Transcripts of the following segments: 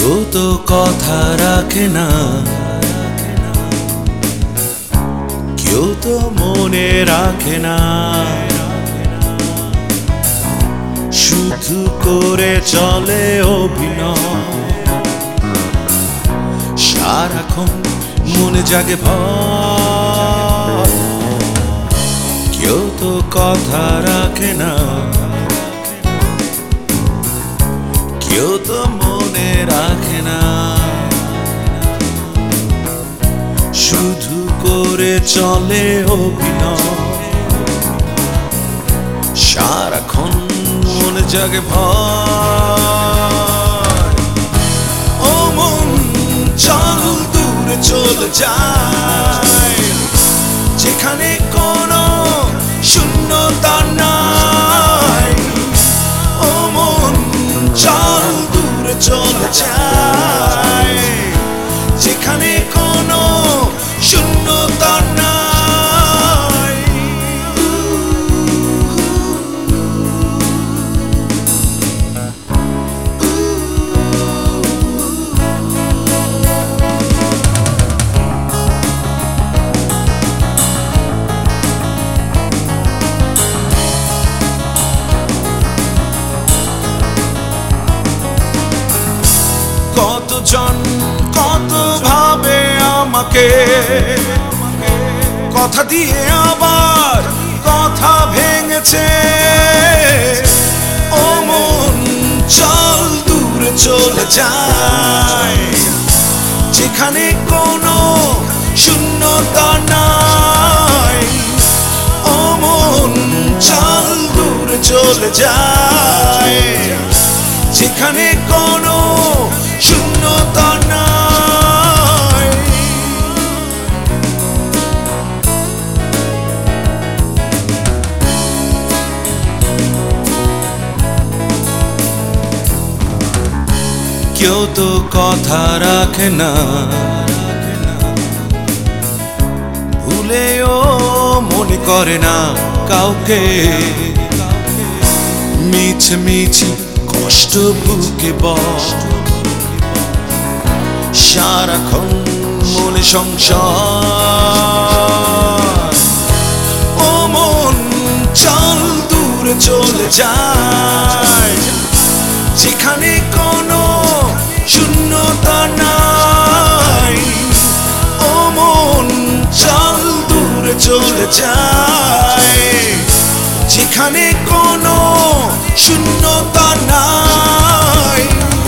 কেউ তো কথা রাখে না, কেউ তো মনে রাখে না, শুধু করে চলে অভিনয়। সারাক্ষণ মনে জাগে ভয়, কেউ তো কথা রাখে না, কেউ তো মনে রাখে না, শুধু করে চলে অভিনয়। সারাক্ষণ মনে জাগে ভয়, ও মন চল দূরে চলে যায়, যেখানে কোনো শূন্যতা নাই। ও মন চল দূরে চলে যায়, যেখানে কোনো শূন্যতা নাই। কতজন কত ভাবে আমাকে, কথা দিয়ে আবার কথা ভেঙেছে। ও মন চল দূরে চলে যায়, যেখানে কোনো শূন্যতা নাই। ও মন চল দূরে চলে যায়, যেখানে কোনো শূন্যতা নাই। কেউ তো কথা রাখে না, ভুলেও মনে করে না কাউকে। মিছে মিছে কষ্ট বুকে বয়, সারাক্ষণ মনে সংশয়। ও মন চল দূরে চলে যায়, যেখানে কোনো শূন্যতা নাই। ও মন চল দূরে চলে যায়, যেখানে কোনো শূন্যতা নাই।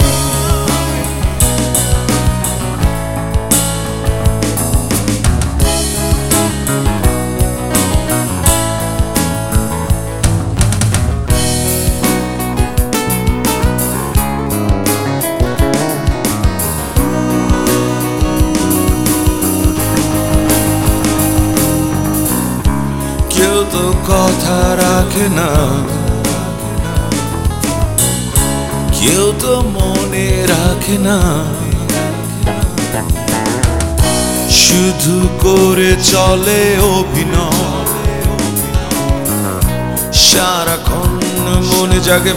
কেউ তো কথা রাখে না, কেউ তো মনে রাখে না, শুধু করে চলে অভিনয়। সারাক্ষণ মনে জাগে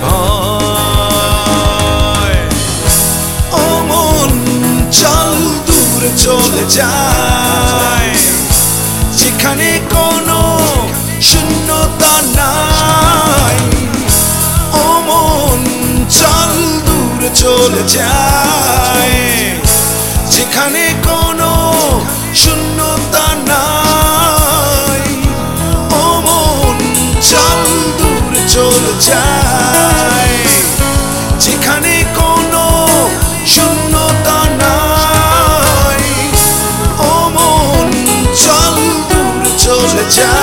ভয়, ও মন চল দূরে চলে যায়, যেখানে কোনো শূন্যতা নাই। ও মন চল দূরে চলে যায়, যেখানে কোনো শূন্যতা নাই। ও মন চল দূরে চলে যায়, যেখানে কোনো শূন্যতা নাই। ও মন চল দূরে চলে যায়।